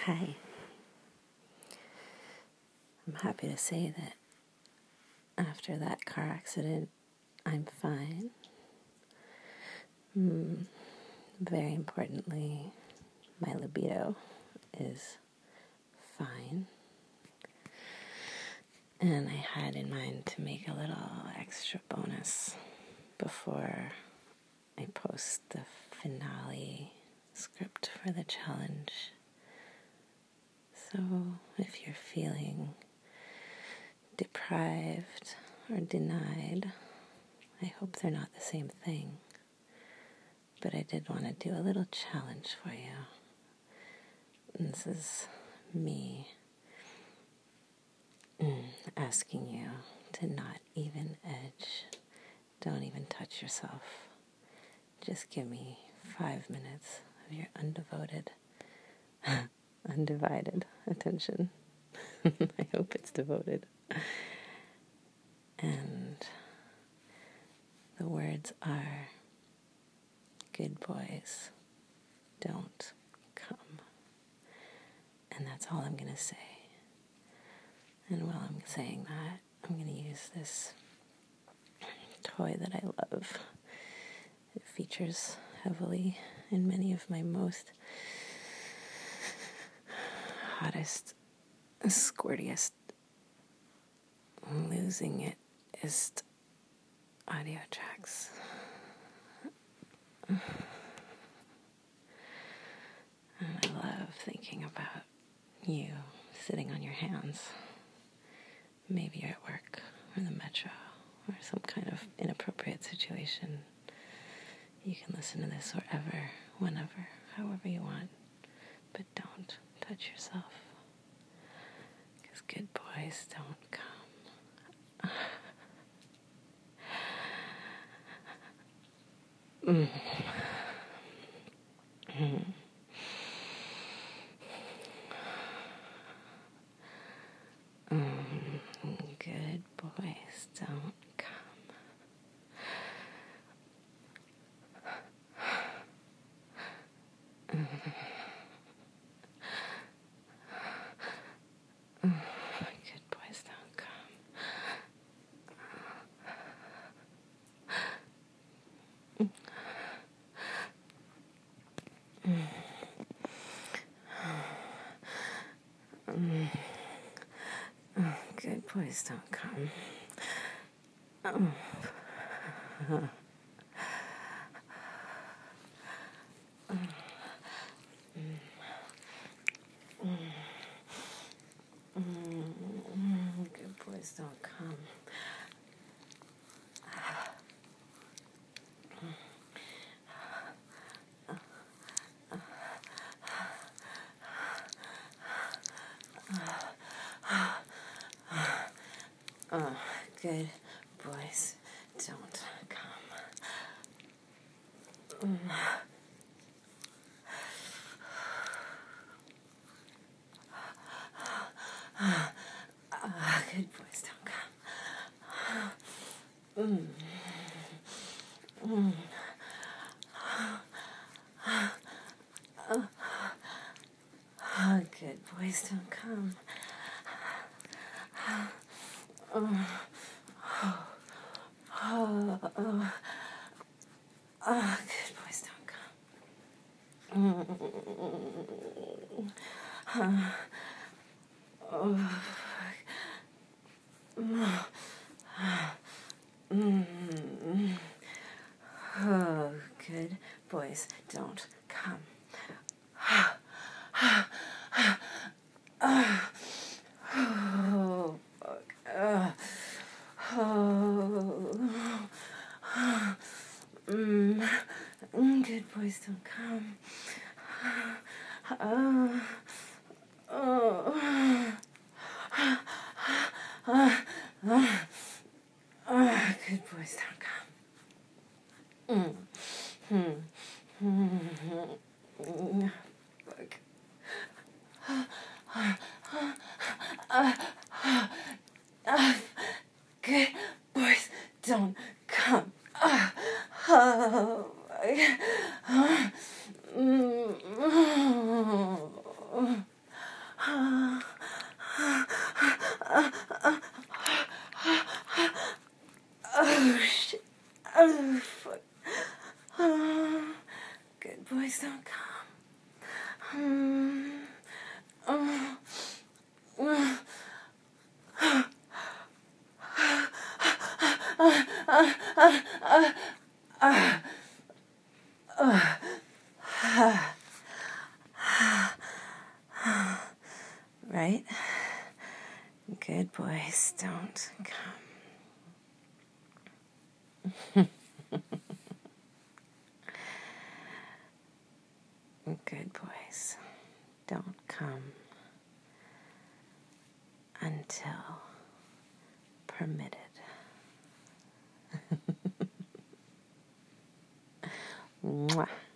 Hi. I'm happy to say that after that car accident, I'm fine. Very importantly, my libido is fine. And I had in mind to make a little extra bonus before I post the finale script for the challenge. So if you're feeling deprived or denied, I hope they're not the same thing. But I did want to do a little challenge for you. And this is me asking you to not even edge. Don't even touch yourself. Just give me 5 minutes of your undivided attention. I hope it's devoted. And the words are, good boys don't come. And that's all I'm going to say. And while I'm saying that, I'm going to use this toy that I love. It features heavily in many of my most hottest, squirtiest, losing it-ist audio tracks. And I love thinking about you sitting on your hands. Maybe you're at work or the metro or some kind of inappropriate situation. You can listen to this wherever, whenever, however you want. But don't touch yourself. Because good boys don't come. Good boys don't come. Good boys don't come. Good boys don't come. Good boys don't come. Good boys don't come. Good boys don't come. Good boys don't come. Good boys don't come. Good boys don't come. Good boys don't come. Good boys don't come. Good boys don't come. Right? Good boys don't come. Good boys don't come until permitted. Mwah.